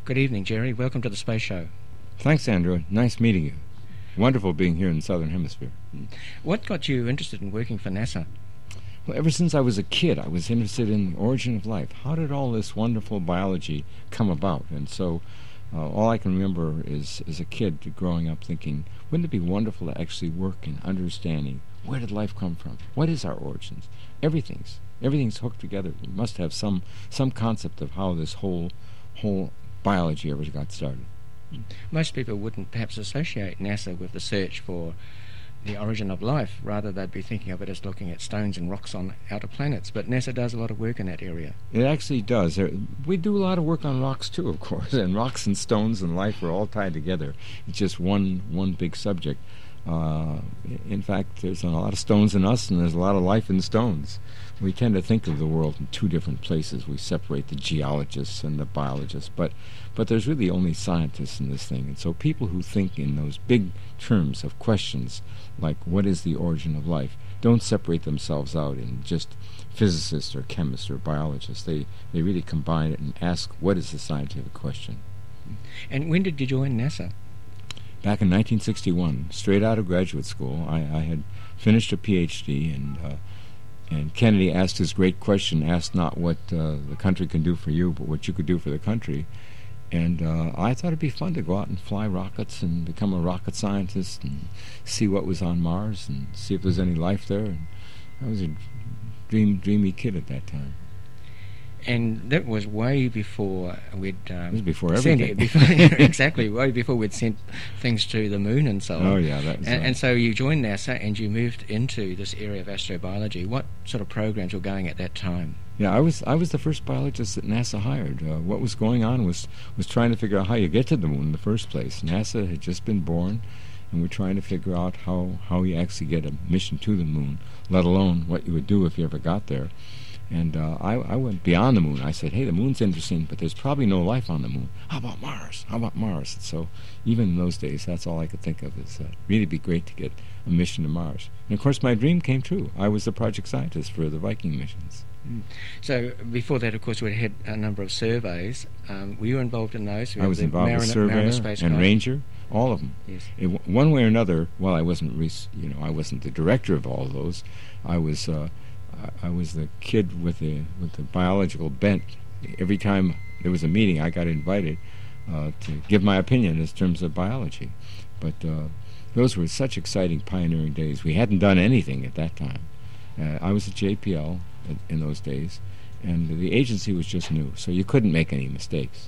Good evening, Jerry. Welcome to the Space Show. Thanks, Andrew. Nice meeting you. Wonderful being here in the Southern Hemisphere. What got you interested in working for NASA? Well, ever since I was a kid, I was interested in the origin of life. How did all this wonderful biology come about? And so all I can remember is, as a kid, growing up thinking, wouldn't it be wonderful to actually work in understanding where did life come from? What is our origins? Everything's hooked together. We must have some concept of how this whole biology ever got started. Most people wouldn't perhaps associate NASA with the search for the origin of life. Rather, they'd be thinking of it as looking at stones and rocks on outer planets. But NASA does a lot of work in that area. It actually does. We do a lot of work on rocks too, of course, and rocks and stones and life are all tied together. It's just one big subject. In fact, there's a lot of stones in us, and there's a lot of life in stones. We tend to think of the world in two different places. We separate the geologists and the biologists, but there's really only scientists in this thing. And so people who think in those big terms of questions like what is the origin of life don't separate themselves out in just physicists or chemists or biologists. They really combine it and ask what is the scientific question. And when did you join NASA? Back in 1961, straight out of graduate school. I had finished a PhD, and Kennedy asked his great question, asked not what the country can do for you, but what you could do for the country. And I thought it'd be fun to go out and fly rockets and become a rocket scientist and see what was on Mars and see if there's any life there. And I was a dreamy kid at that time. And that was way before we'd... it was before everything. Exactly, way before we'd sent things to the moon and so on. Oh, yeah. That was and so you joined NASA and you moved into this area of astrobiology. What sort of programs were going at that time? Yeah, I was the first biologist that NASA hired. What was going on was trying to figure out how you get to the moon in the first place. NASA had just been born, and we're trying to figure out how you actually get a mission to the moon, let alone what you would do if you ever got there. And I went beyond the moon. I said, hey, the moon's interesting, but there's probably no life on the moon. How about Mars? How about Mars? So even in those days, that's all I could think of is really be great to get a mission to Mars. And, of course, my dream came true. I was the project scientist for the Viking missions. So before that, of course, we had a number of surveys. Were you involved in those? I was involved with Surveyor and Ranger, all of them. Yes. One way or another, well, I wasn't the director of all of those. I was the kid with the biological bent. Every time there was a meeting, I got invited to give my opinion in terms of biology. But those were such exciting, pioneering days. We hadn't done anything at that time. I was at JPL in those days, and the agency was just new, so you couldn't make any mistakes.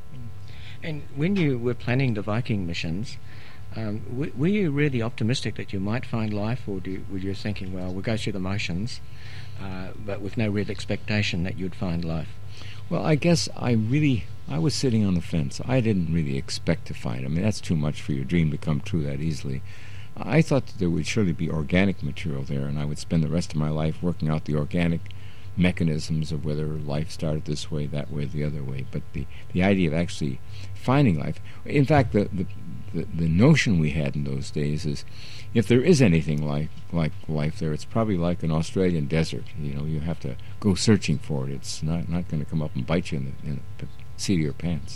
And when you were planning the Viking missions, were you really optimistic that you might find life, or were you thinking, well, we'll go through the motions, but with no real expectation that you'd find life? Well, I guess I was sitting on the fence. I didn't really expect to find. I mean, that's too much for your dream to come true that easily. I thought that there would surely be organic material there, and I would spend the rest of my life working out the organic mechanisms of whether life started this way, that way, the other way. But the idea of actually finding life, in fact, the notion we had in those days is if there is anything like life there, it's probably like an Australian desert. You have to go searching for it. It's not going to come up and bite you in the seat of your pants.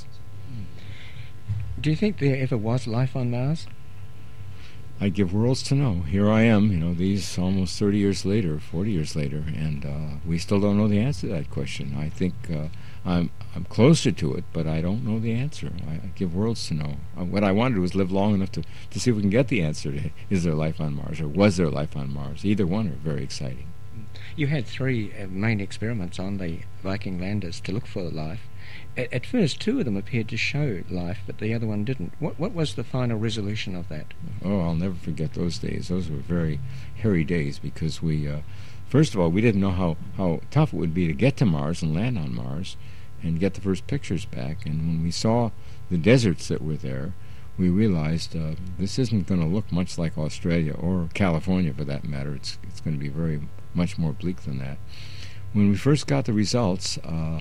Do you think there ever was life on Mars? I'd give worlds to know. Here I am, these almost 30 years later, 40 years later, and we still don't know the answer to that question. I think I'm closer to it, but I don't know the answer. I give worlds to know. What I wanted was live long enough to see if we can get the answer to is there life on Mars or was there life on Mars. Either one are very exciting. You had 3 main experiments on the Viking landers to look for life. At first, 2 of them appeared to show life, but the other one didn't. What was the final resolution of that? Oh, I'll never forget those days. Those were very hairy days because we, first of all, we didn't know how tough it would be to get to Mars and land on Mars and get the first pictures back. And when we saw the deserts that were there, we realized this isn't going to look much like Australia or California, for that matter. It's going to be very much more bleak than that. When we first got the results,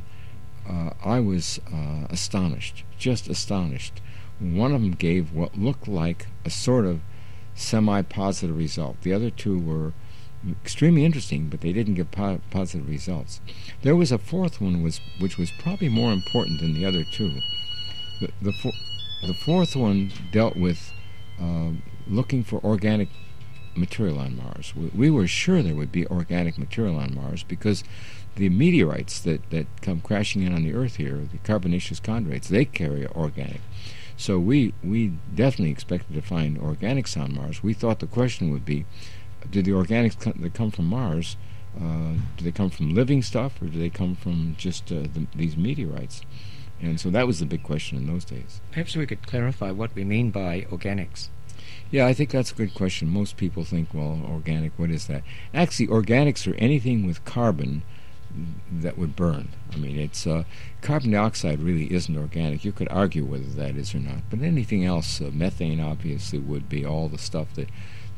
I was astonished, just astonished. One of them gave what looked like a sort of semi-positive result. The other 2 were extremely interesting, but they didn't give positive results. There was a fourth one which was probably more important than the other 2. The fourth one dealt with looking for organic material on Mars. We were sure there would be organic material on Mars because the meteorites that come crashing in on the Earth here, the carbonaceous chondrites, they carry organic. So we definitely expected to find organics on Mars. We thought the question would be, did the organics that come from Mars, do they come from living stuff or do they come from just these meteorites? And so that was the big question in those days. Perhaps we could clarify what we mean by organics. Yeah, I think that's a good question. Most people think, well, organic, what is that? Actually, organics are anything with carbon that would burn. I mean, it's carbon dioxide really isn't organic. You could argue whether that is or not. But anything else, methane obviously would be. All the stuff that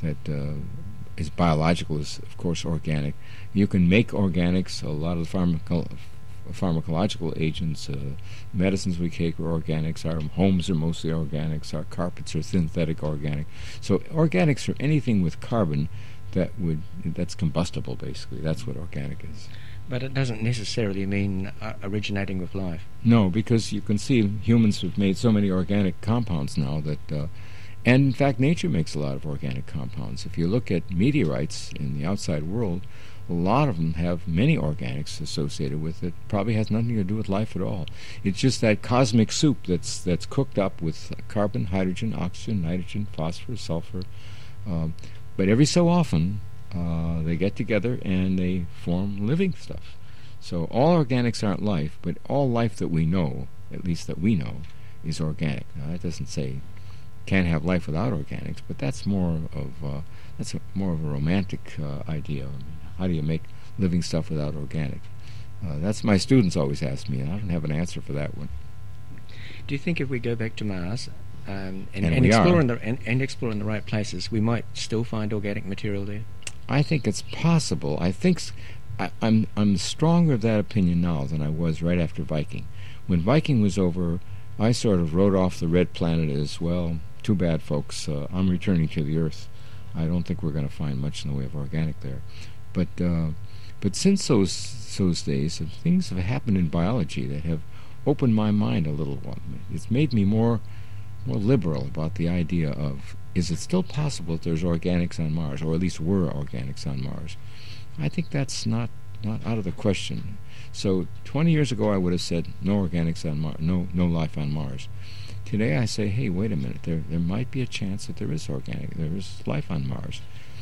is biological is, of course, organic. You can make organics. A lot of the pharmacological agents, medicines we take are organics. Our homes are mostly organics. Our carpets are synthetic organic. So organics are anything with carbon that's combustible, basically. That's what organic is. But it doesn't necessarily mean originating with life. No, because you can see humans have made so many organic compounds now that, and in fact nature makes a lot of organic compounds. If you look at meteorites in the outside world, a lot of them have many organics associated with it. Probably has nothing to do with life at all. It's just that cosmic soup that's cooked up with carbon, hydrogen, oxygen, nitrogen, phosphorus, sulfur. But every so often, they get together and they form living stuff. So all organics aren't life, but all life that we know, at least that we know, is organic. Now that doesn't say can't have life without organics, but that's more of a romantic idea. I mean, how do you make living stuff without organic? That's my students always ask me, and I don't have an answer for that one. Do you think if we go back to Mars and explore explore in the right places, we might still find organic material there? I think it's possible. I'm stronger of that opinion now than I was right after Viking. When Viking was over, I sort of wrote off the red planet as, well, too bad, folks. I'm returning to the Earth. I don't think we're going to find much in the way of organic there. But since those days, things have happened in biology that have opened my mind a little. It's made me more liberal about the idea of, is it still possible that there's organics on Mars, or at least were organics on Mars? I think that's not out of the question. So 20 years ago I would have said no organics on Mars, no life on Mars. Today I say, hey, wait a minute, there might be a chance that there is life on Mars,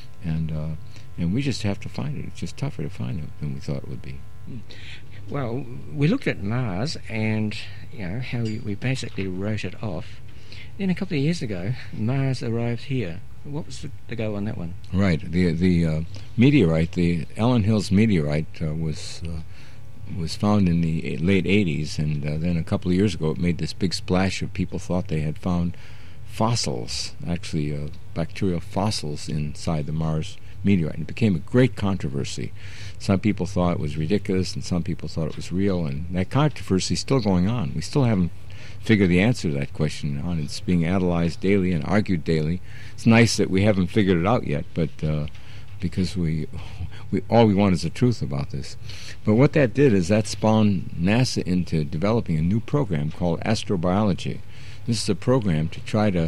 and we just have to find it. It's just tougher to find it than we thought it would be. Well, we looked at Mars and how we basically wrote it off. Then a couple of years ago, Mars arrived here. What was the go on that one? Right. The meteorite, the Allen Hills meteorite, was found in the late 80s, and then a couple of years ago it made this big splash of people thought they had found fossils, actually bacterial fossils inside the Mars meteorite. And it became a great controversy. Some people thought it was ridiculous, and some people thought it was real, and that controversy is still going on. We still haven't figured the answer to that question on. It's being analyzed daily and argued daily. It's nice that we haven't figured it out yet, but because we all we want is the truth about this. But what that did is that spawned NASA into developing a new program called astrobiology. This is a program to try to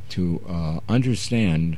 understand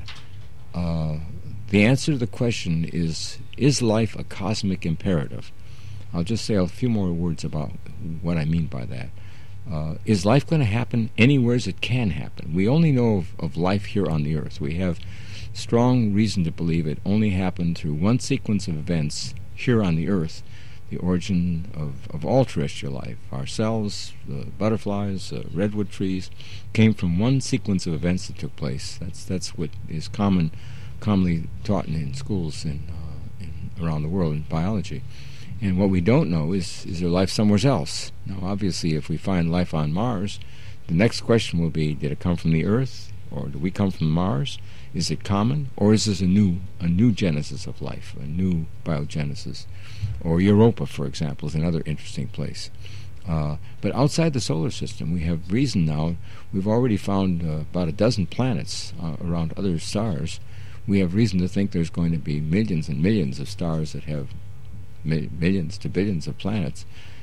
the answer to the question is life a cosmic imperative? I'll just say a few more words about what I mean by that. Is life going to happen anywhere as it can happen? We only know of life here on the Earth. We have strong reason to believe it only happened through one sequence of events here on the Earth, the origin of all terrestrial life. Ourselves, the butterflies, redwood trees, came from one sequence of events that took place. That's what is commonly taught in schools around the world in biology. And what we don't know is there life somewhere else? Now, obviously, if we find life on Mars, the next question will be, did it come from the Earth, or do we come from Mars? Is it common, or is this a new genesis of life, a new biogenesis? Or Europa, for example, is another interesting place. But outside the solar system, we have reason now. We've already found about a dozen planets around other stars. We have reason to think there's going to be millions and millions of stars that have millions to billions of planets,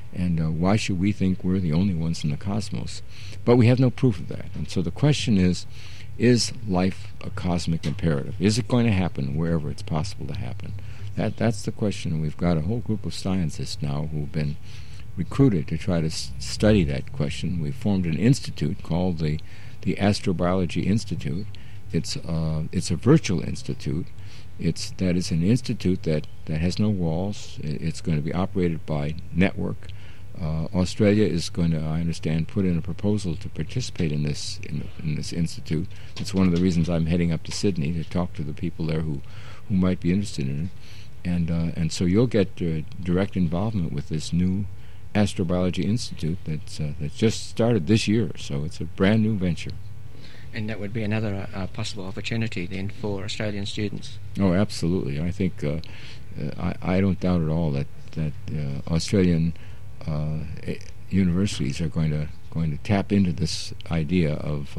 And why should we think we're the only ones in the cosmos? But we have no proof of that. And so the question is life a cosmic imperative? Is it going to happen wherever it's possible to happen? That's the question. And we've got a whole group of scientists now who've been recruited to try to study that question. We formed an institute called the Astrobiology Institute. It's a virtual institute. That is an institute that has no walls. It's going to be operated by network. Australia is going to, I understand, put in a proposal to participate in this institute. That's one of the reasons I'm heading up to Sydney, to talk to the people there who might be interested in it. And so you'll get direct involvement with this new Astrobiology Institute that's just started this year. So it's a brand new venture. And that would be another possible opportunity then for Australian students. Oh, absolutely. I think I don't doubt at all that Australian universities are going to tap into this idea of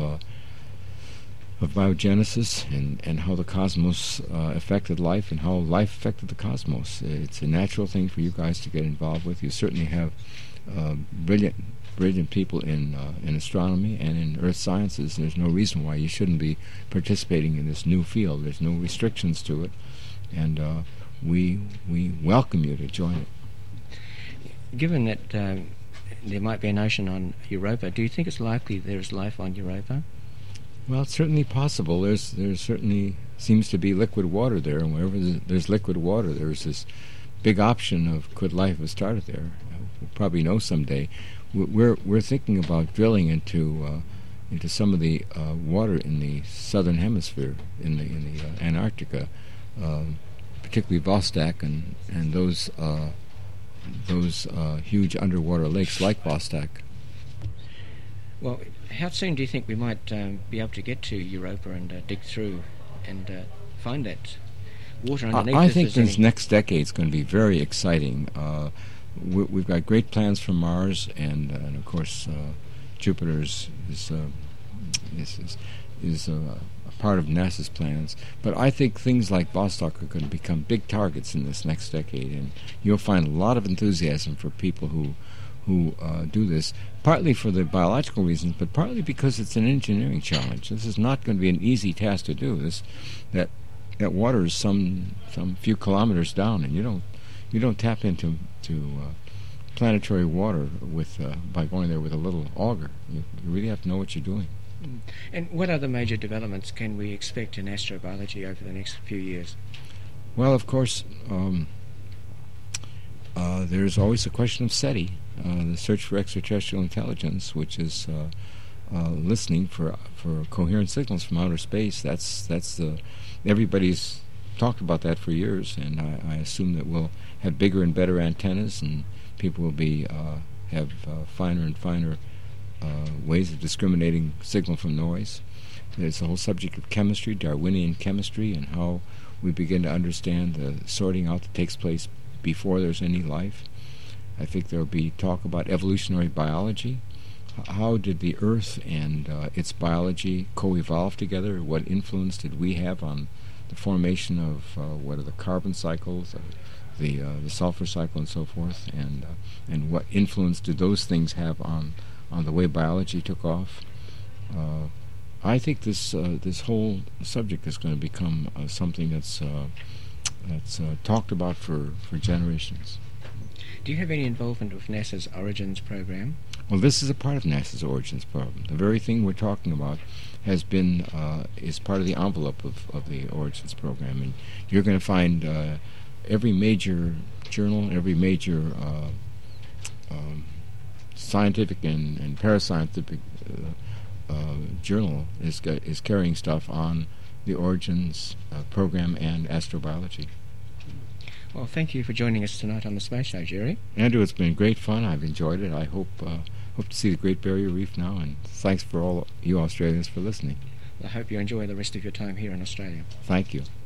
biogenesis and how the cosmos affected life and how life affected the cosmos. It's a natural thing for you guys to get involved with. You certainly have brilliant people in astronomy and in earth sciences. There's no reason why you shouldn't be participating in this new field. There's no restrictions to it, and we welcome you to join it. Given that there might be an ocean on Europa, do you think it's likely there's life on Europa? Well, it's certainly possible. There certainly seems to be liquid water there, and wherever there's liquid water, there's this big option of could life have started there. We'll probably know someday. We're thinking about drilling into some of the water in the southern hemisphere, in the Antarctica, particularly Vostok and those huge underwater lakes like Vostok. Well, how soon do you think we might be able to get to Europa and dig through and find that water underneath? I think this next decade is going to be very exciting. We've got great plans for Mars, and of course Jupiter is a part of NASA's plans. But I think things like Vostok are going to become big targets in this next decade, and you'll find a lot of enthusiasm for people who do this, partly for the biological reasons, but partly because it's an engineering challenge. This is not going to be an easy task to do. That water is some few kilometers down, and you don't tap into planetary water by going there with a little auger. You really have to know what you're doing. And what other major developments can we expect in astrobiology over the next few years? Well, of course, there's always the question of SETI, the search for extraterrestrial intelligence, which is listening for coherent signals from outer space. Everybody's talked about that for years, and I assume that we'll have bigger and better antennas, and people will have finer and finer ways of discriminating signal from noise. There's the whole subject of chemistry, Darwinian chemistry, and how we begin to understand the sorting out that takes place before there's any life. I think there will be talk about evolutionary biology. How did the Earth and its biology co-evolve together? What influence did we have on the formation of what are the carbon cycles, the sulfur cycle, and so forth? And what influence did those things have on the way biology took off? I think this whole subject is going to become something that's talked about for generations. Do you have any involvement with NASA's Origins program? Well, this is a part of NASA's Origins program. The very thing we're talking about is part of the envelope of the Origins program, and you're going to find every major journal, every major scientific and parascientific journal is carrying stuff on the Origins program and astrobiology. Well, thank you for joining us tonight on the Space Show, Jerry. Andrew, it's been great fun. I've enjoyed it. I hope to see the Great Barrier Reef now, and thanks for all you Australians for listening. I hope you enjoy the rest of your time here in Australia. Thank you.